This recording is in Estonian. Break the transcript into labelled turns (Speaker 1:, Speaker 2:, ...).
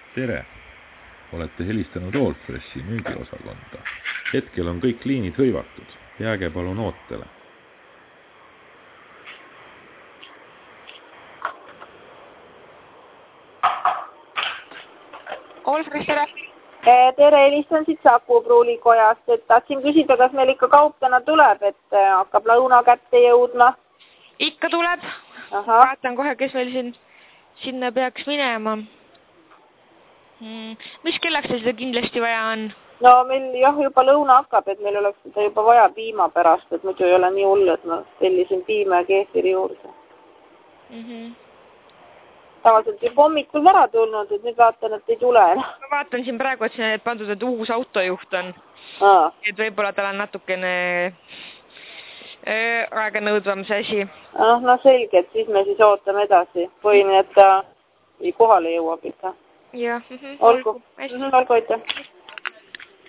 Speaker 1: Tere! Olete helistanud Allfreshi müügiosakonda. Hetkel on kõik liinid hõivatud. Jääge palun ootele.
Speaker 2: Allfresh, tere!
Speaker 3: Tere, helistan siit Saku pruulikojast, et tahtsin küsida, kas meil ikka kaup täna tuleb, et hakkab lõuna kätte jõudma.
Speaker 2: Ikka tuleb.
Speaker 3: Aha.
Speaker 2: Vaatan kohe, kes meil sinna peaks minema. Mis kellaks seda kindlasti vaja on?
Speaker 3: No meil jah, juba lõuna hakkab, et meil oleks seda juba vaja piima pärast, et muidu ei ole nii hull, et ma tellisin piima ja keefiri juurde. Tavaliselt juba hommikul ära tulnud, et nüüd vaatan, et ei tule.
Speaker 2: Ma vaatan siin praegu, et see pandud, et uus autojuht on. Et võib-olla tal on natukene aega nõudvam see asi.
Speaker 3: No selge, et siis me siis ootame edasi. Või nii, et ta kohale jõuab ikka.
Speaker 2: Jah.
Speaker 3: Olgu, aitäh.